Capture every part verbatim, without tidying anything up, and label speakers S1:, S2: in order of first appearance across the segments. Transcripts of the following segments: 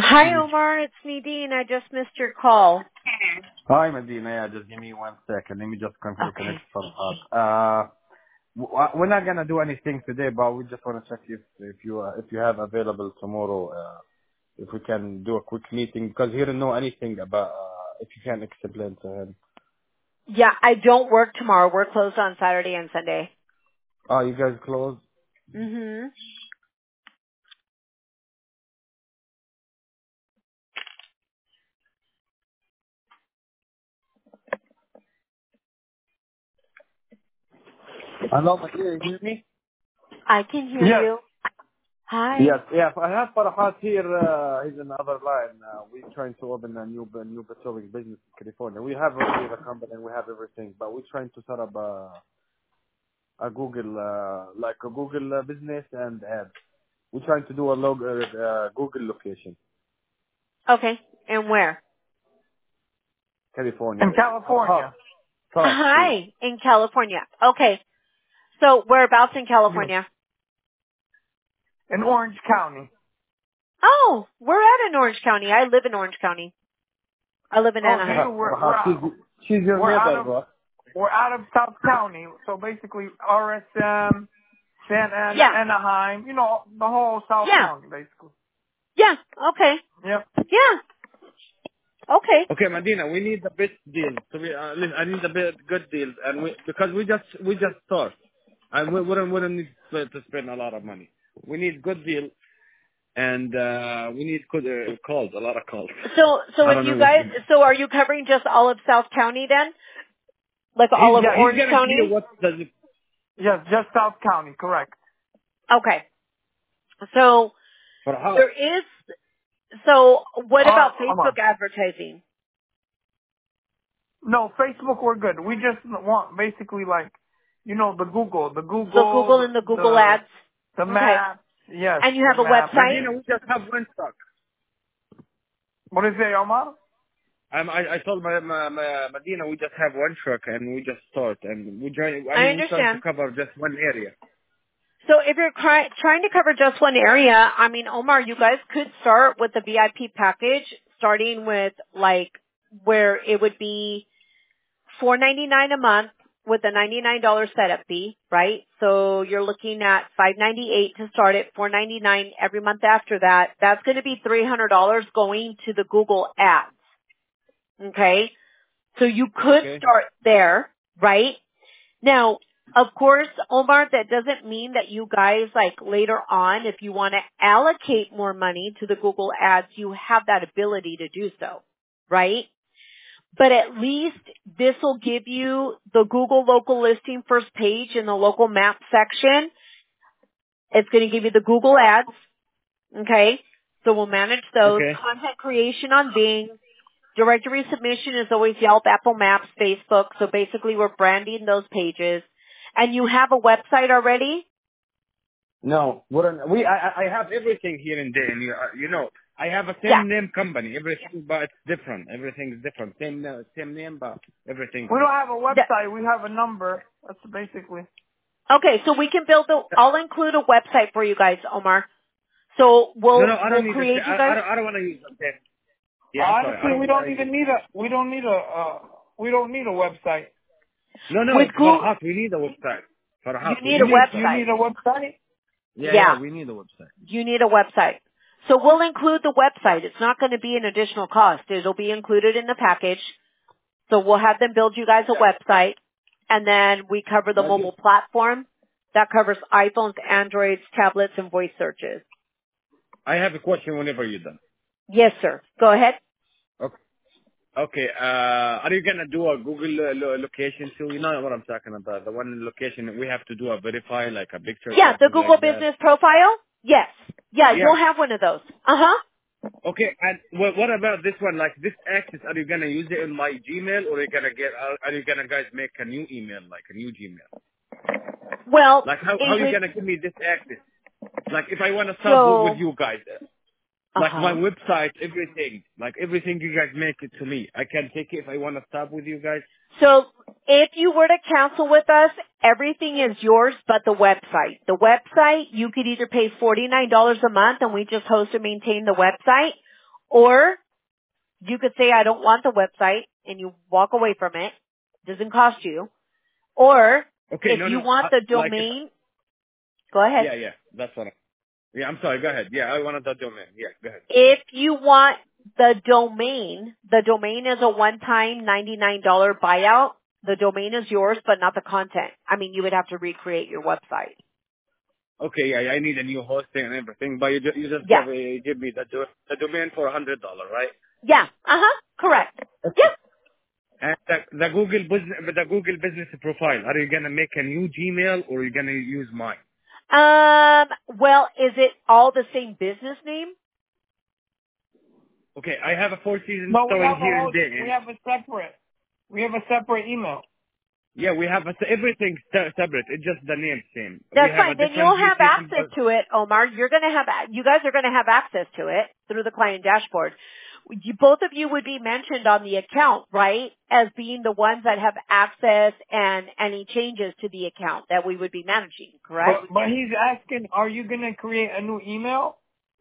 S1: Hi, Omar. It's Nadine. I just missed your call.
S2: Hi, Medina. Yeah, just give me one second. Let me just confirm
S1: Okay.
S2: connect from us. Uh, w- uh, we're not gonna do anything today, but we just want to check if if you uh, if you have available tomorrow. Uh, if we can do a quick meeting because he didn't know anything about. Uh, if you can explain to him.
S1: Yeah, I don't work tomorrow. We're closed on Saturday and Sunday.
S2: Oh, you guys closed?
S1: Mm-hmm.
S2: Hello, Medina. You hear me?
S1: I can hear
S3: Yes.
S1: you. Hi.
S2: Yes, yes. I have Farhat here. Uh, he's in the other line. Uh, we're trying to open a new a new petroleum business in California. We have already the company and we have everything, but we're trying to set up a a Google, uh, like a Google uh, business and ads. We're trying to do a log, uh, uh, Google location,
S1: Okay. And where?
S2: California.
S3: In
S2: Farhat,
S3: California.
S2: Farhat, please.
S1: Hi. In California. Okay. So whereabouts in
S3: Yes.
S1: California?
S3: In Orange County.
S1: Oh, we're at in Orange County. I live in Orange County. I live in
S3: Oh, do
S1: Anaheim.
S3: you? We're we're
S2: Farhat,
S3: out,
S2: she's, she's your
S3: we're out
S2: neighbor,
S3: of
S2: bro.
S3: we're out of South County. So basically, R S M, San Ana,
S1: Yeah.
S3: Anaheim. You know, the whole South
S1: Yeah.
S3: County, basically.
S1: Yeah. Okay.
S3: Yep.
S1: Yeah. Okay.
S2: Okay, Medina, we need the best deal. So we, uh, listen, I need the best, good deal, and we because we just we just start, and we wouldn't wouldn't need to to spend a lot of money. We need good deal, and uh, we need good uh, calls, a lot of calls.
S1: So, so
S2: I
S1: if
S2: don't
S1: you
S2: know what.
S1: guys, so are you covering just all of South County then? Like
S3: He's
S1: all of
S3: yes,
S2: He's
S1: Orange
S2: gonna give you
S1: County?
S2: what does it.
S3: yes, just South County, correct.
S1: Okay. So
S2: Farhat,
S1: there is, so what
S3: Uh,
S1: about
S3: come on.
S1: Facebook advertising?
S3: No, Facebook, we're good. We just want basically like, you know, the Google, the
S1: So
S3: Google,
S1: Google and the Google
S3: the
S1: ads?
S3: the
S1: Okay.
S3: maps. Yes,
S1: And you
S3: the
S1: have a
S3: maps.
S1: website?
S2: Medina, we just have one stock.
S3: What is it, Omar?
S2: Um, I, I told my, my, my Medina we just have one truck and we just start and we try. I
S1: I
S2: mean we trying to
S1: understand.
S2: cover just one area.
S1: So if you're try- trying to cover just one area, I mean, Omar, you guys could start with the V I P package, starting with like where it would be four ninety-nine a month with a ninety-nine dollars setup fee, right? So you're looking at five ninety-eight to start it, four ninety-nine every month after that. That's going to be three hundred dollars going to the Google ads. Okay? So you could
S2: Okay.
S1: start there, right? Now, of course, Omar, that doesn't mean that you guys, like later on, if you want to allocate more money to the Google ads, you have that ability to do so, right? But at least this will give you the Google local listing first page in the local map section. It's going to give you the Google ads, okay? So we'll manage those.
S2: Okay.
S1: Content creation on Bing. Directory submission is always Yelp, Apple Maps, Facebook. So basically we're branding those pages. And you have a website already?
S2: No, what an, we I I I have everything here in there. And you, uh, you know, I have a
S1: Yeah.
S2: same name company. Everything, but it's different. Everything is different. Same na- same name, but everything's
S3: We don't
S2: different.
S3: have a
S1: The-
S3: website. We have a number. That's basically.
S1: okay, so we can build a, I'll include a website for you guys, Omar. So
S2: No,
S1: we'll,
S2: no, I
S1: we'll
S2: don't need to.
S1: create you
S2: I, I
S1: guys.
S2: don't. I don't want to use that. Yeah, I'm sorry. I
S3: Honestly,
S2: don't
S3: we
S2: want
S3: don't
S2: to use.
S3: even need a. We don't need a. Uh, we don't need a website.
S2: No,
S1: With
S2: no,
S1: Google,
S2: Farhat, we need a website.
S1: you
S2: Farhat, we
S1: need
S3: You
S1: a
S2: need a
S3: need.
S2: website.
S3: You
S1: website.
S3: need a website.
S2: Yeah, yeah,
S1: Yeah.
S2: we need a website.
S1: You need a website. So we'll include the website. It's not going to be an additional cost. It'll be included in the package. So we'll have them build you guys a website. And then we cover the
S2: But you,
S1: mobile platform. That covers iPhones, Androids, tablets, and voice searches.
S2: I have a question whenever you're done.
S1: Yes, sir. Go ahead.
S2: Okay. Okay. Uh, are you gonna do a Google uh, lo- location too? You know what I'm talking about. The one location we have to do a verify, like a picture,
S1: Yeah, the
S2: something
S1: Google
S2: like that.
S1: Business Profile? Yes. Yeah,
S2: Yeah.
S1: you'll have one of those. Uh-huh.
S2: Okay. And what, what about this one? Like this access, are you gonna use it in my Gmail, or are you gonna get? Are, are you gonna guys make a new email, like a new Gmail?
S1: Well,
S2: Like how how
S1: it
S2: you
S1: would,
S2: gonna give me this access? Like if I wanna sub with, with
S1: so,
S2: you guys. Like my
S1: uh-huh.
S2: website, everything. Like everything you guys make it to me. I can take it if I want to stop with you guys.
S1: So if you were to cancel with us, everything is yours but the website. The website, you could either pay forty-nine dollars a month and we just host and maintain the website, Or you could say, I don't want the website, and you walk away from it. Doesn't cost you. Or
S2: Okay,
S1: if
S2: no,
S1: you
S2: no,
S1: want
S2: I,
S1: the
S2: like, if,
S1: domain, go ahead.
S2: yeah, yeah, that's what I, yeah, I'm sorry, go ahead. Yeah, I wanted the domain. Yeah, go ahead.
S1: If you want the domain, the domain is a one-time ninety-nine dollars buyout. The domain is yours, but not the content. I mean, you would have to recreate your website.
S2: Okay, yeah, yeah, I need a new hosting and everything, but you, ju- you just
S1: Yeah.
S2: give, me- give me the, do, the domain for one hundred dollars, right?
S1: Yeah. Uh-huh. Correct. Yep.
S2: And the, the Google business, the Google business profile, are you gonna make a new Gmail or are you gonna use mine?
S1: Um, well, is it all the same business name?
S2: Okay, I have a Four Seasons
S3: No, we
S2: store
S3: have a
S2: here in
S3: whole,
S2: Dayton.
S3: we have a separate, we have a separate email.
S2: Yeah, we have a, everything se- separate. It's just the name same. We
S1: That's
S2: have
S1: fine.
S2: a
S1: Then
S2: different
S1: you'll have
S2: G P
S1: access
S2: number.
S1: to it, Omar. You're going to have, you guys are going to have access to it through the client dashboard. You, both of you would be mentioned on the account, right, as being the ones that have access and any changes to the account that we would be managing, correct?
S3: But, but he's asking, are you going to create a new email?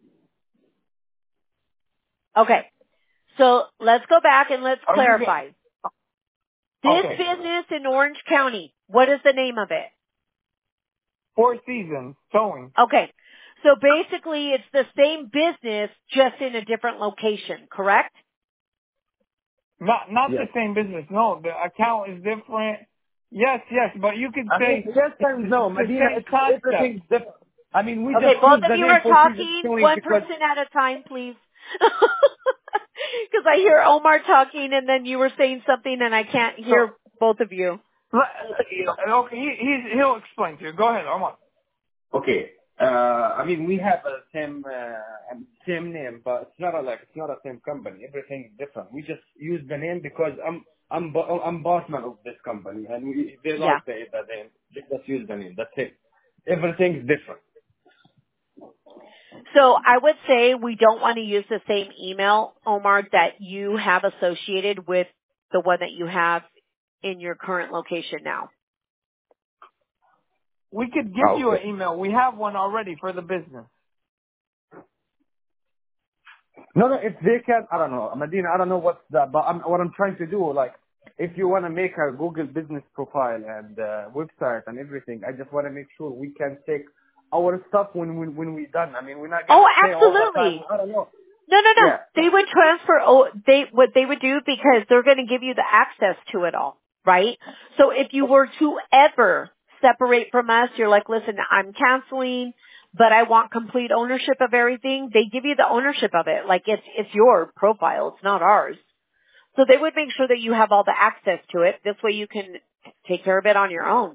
S1: Okay. So let's go back and let's
S3: Are you
S1: clarify.
S3: go-
S1: This
S3: okay.
S1: business in Orange County, what is the name of it?
S3: Four Seasons Towing.
S1: Okay. So basically it's the same business just in a different location, correct?
S3: Not, not
S2: Yes.
S3: the same business. No, the account is different. Yes, yes, but you could
S2: I mean,
S3: say
S2: yes
S3: it's,
S2: and
S3: it's
S2: no,
S3: the
S2: Medina.
S3: same
S2: It's
S3: concept.
S2: everything's different. I mean, we
S1: Okay,
S2: just
S1: both
S2: use
S1: of
S2: the
S1: you
S2: name
S1: are
S2: Four Seasons
S1: talking,
S2: Towing
S1: one
S2: because
S1: person at a time, please. Because I hear Omar talking and then you were saying something and I can't hear
S3: So,
S1: both of you.
S3: okay, he, he's, he'll explain to you. Go ahead, Omar.
S2: okay. Uh, I mean, we have a same uh, same name, but it's not a, like it's not a same company. Everything is different. We just use the name because I'm I'm bo- I'm bossman of this company, and we, they
S1: Yeah.
S2: like the, the name. Just use the name. That's it. Everything's different.
S1: So I would say we don't want to use the same email, Omar, that you have associated with the one that you have in your current location now.
S3: We could give you
S2: Okay.
S3: an email. We have one already for the business.
S2: No, no, if they can, I don't know, Medina, I don't know what's that, but I'm, what I'm trying to do, like, if you want to make a Google business profile and uh, website and everything, I just want to make sure we can take our stuff when when, when we're done. I mean, we're not
S1: Oh,
S2: gonna stay all the time.
S1: absolutely.
S2: I don't know.
S1: No, no, no.
S2: Yeah.
S1: They would transfer, oh, they, what they would do because they're going to give you the access to it all, right? So if you were to ever separate from us, you're like, listen, I'm canceling, but I want complete ownership of everything. They give you the ownership of it. Like it's, it's your profile. It's not ours. So they would make sure that you have all the access to it. This way you can take care of it on your own.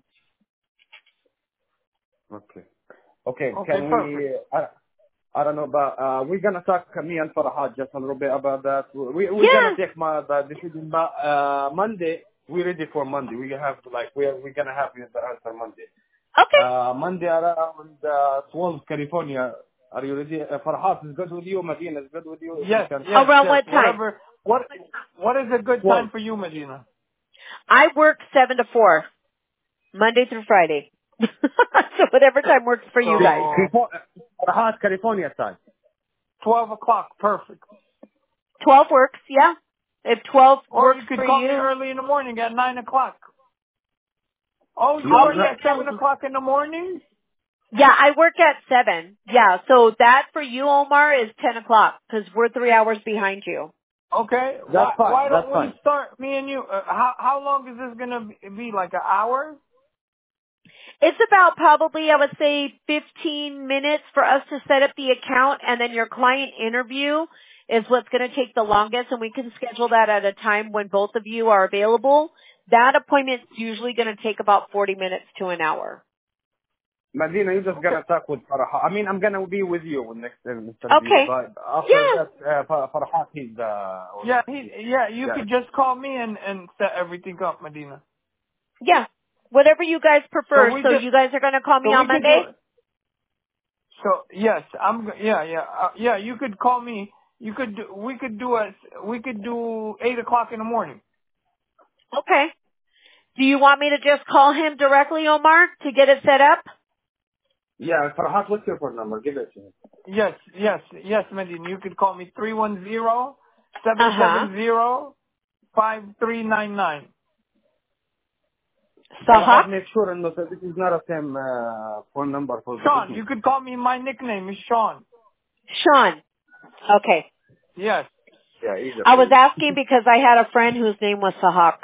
S2: Okay. Okay.
S3: Okay,
S2: Can
S3: perfect.
S2: we? I, I don't know, but uh, we're gonna talk me and Farhad just a little bit about that. We we're
S1: Yeah.
S2: gonna take my the decision, but uh, Monday we're ready for Monday. We have like we're we're gonna have the answer Monday.
S1: Okay.
S2: Uh, Monday around uh, twelve California. Are you ready? Uh, Farhat is good with you. Medina is good with you. If you
S3: Yes,
S2: can.
S3: yes,
S1: Around
S3: yes.
S1: what time?
S3: Whatever. What, what is a good
S2: twelve.
S3: time for you, Medina?
S1: I work seven to four, Monday through Friday. So whatever time works for you guys.
S3: So,
S2: California, Farhat, California time.
S3: twelve o'clock. Perfect.
S1: twelve works, yeah. If twelve
S3: Or
S1: works
S3: you could
S1: for
S3: call me
S1: you,
S3: early in the morning at nine o'clock. Oh, you
S1: I'll
S3: work
S1: be
S3: at seven
S1: available.
S3: o'clock in the morning?
S1: Yeah, I work at seven. Yeah, so that for you, Omar, is ten o'clock because we're three hours behind you.
S3: Okay.
S2: That's
S3: Why,
S2: fine.
S3: why
S2: That's
S3: don't we
S2: fine.
S3: start, me and you, uh, how, how long is this going to be? Like an hour?
S1: It's about probably, I would say, fifteen minutes for us to set up the account, and then your client interview is what's going to take the longest, and we can schedule that at a time when both of you are available. That appointment's usually going to take about forty minutes to an hour.
S2: Medina, you're just
S3: Okay.
S2: gonna talk with Farhat. I mean, I'm gonna be with you in next uh, interview,
S1: Okay.
S2: but after
S1: Yeah.
S2: that, uh, Far- Farhat is uh,
S3: Yeah, he, yeah, you
S2: yeah.
S3: could just call me and, and set everything up, Medina.
S1: Yeah. Whatever you guys
S3: So
S1: prefer.
S3: we
S1: So
S3: just,
S1: you guys are going to call me
S3: so
S1: on
S3: we could do
S1: Monday?
S3: it. So yes, I'm, g- yeah, yeah, uh, yeah, you could call me. You could do, we could do a, we could do eight o'clock in the morning.
S1: Okay. Do you want me to just call him directly, Omar, to get it set up?
S2: Yeah, Farhat, what's your phone number? Give it to me.
S3: Yes, yes, yes, Medina. You could call me three one zero, seven
S1: Uh-huh.
S3: seven zero, five three nine nine.
S1: Sahak?
S2: Farhat, make sure and that this is not the same uh, phone number for the
S3: Sean,
S2: business.
S3: you could call me, my nickname is Sean.
S1: Sean. Okay.
S3: Yes.
S2: Yeah, either.
S1: I was asking because I had a friend whose name was Sahak.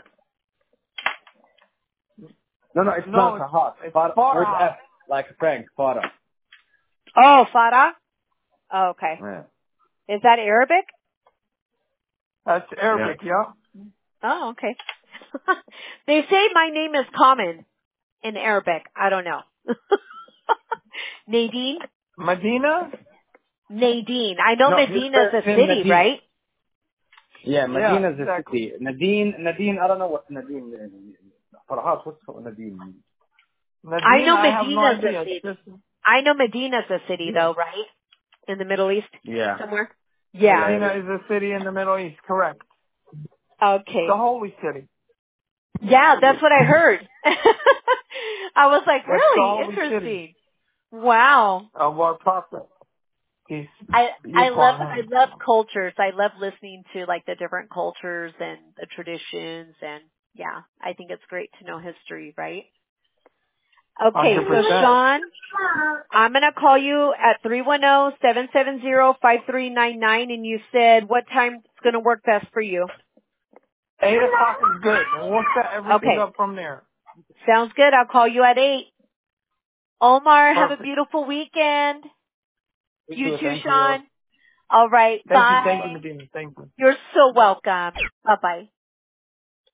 S2: No, no, it's
S3: No,
S2: not
S3: it's,
S2: Farhat.
S3: it's
S2: Farhat with
S3: Farah.
S2: F, like Frank, Farah.
S1: Oh, Farah? Oh, okay.
S2: Yeah.
S1: Is that Arabic?
S3: That's Arabic, yeah.
S1: Oh, okay. They say my name is common in Arabic. I don't know. Nadine?
S3: Medina?
S1: Nadine. I know
S2: No, you
S1: Medina's
S2: spell
S1: a
S2: him
S1: city,
S2: Nadine.
S1: right?
S2: Yeah,
S3: Yeah,
S2: Medina is a
S3: exactly.
S2: city. Nadine, Nadine, I don't know what Nadine is. Farhat, what's Nadine?
S1: I
S3: Nadine,
S1: know
S3: I have no
S1: Medina's a
S3: idea. It's
S1: city.
S3: just,
S1: I know Medina's a city
S3: yeah.
S1: though, right? In the Middle East?
S2: Yeah.
S1: Somewhere?
S2: Yeah,
S1: Yeah.
S3: Medina
S2: it is.
S3: is a city in the Middle East, correct. The
S1: Okay.
S3: holy city.
S1: Yeah, that's what I heard. I was like,
S3: It's the
S1: really
S3: holy city
S1: interesting. Wow.
S3: of our prophet. Peace
S1: I
S3: be
S1: I love
S3: upon
S1: I
S3: him.
S1: love cultures. I love listening to like the different cultures and the traditions, and yeah, I think it's great to know history, right? Okay, so
S3: one hundred percent.
S1: Sean, I'm gonna call you at three one zero, seven seven zero, five three nine nine, and you said what time is gonna work best for you?
S3: eight o'clock is good, and we'll set everything
S1: Okay,
S3: up from there.
S1: sounds good. I'll call you at eight. Omar, have a
S3: Perfect.
S1: beautiful weekend.
S2: You
S1: You
S2: too,
S1: too,
S2: thank you.
S1: Sean. All right,
S3: Thank you, thank you,
S1: bye.
S3: Medina. Thank you.
S1: You're so welcome. Bye bye.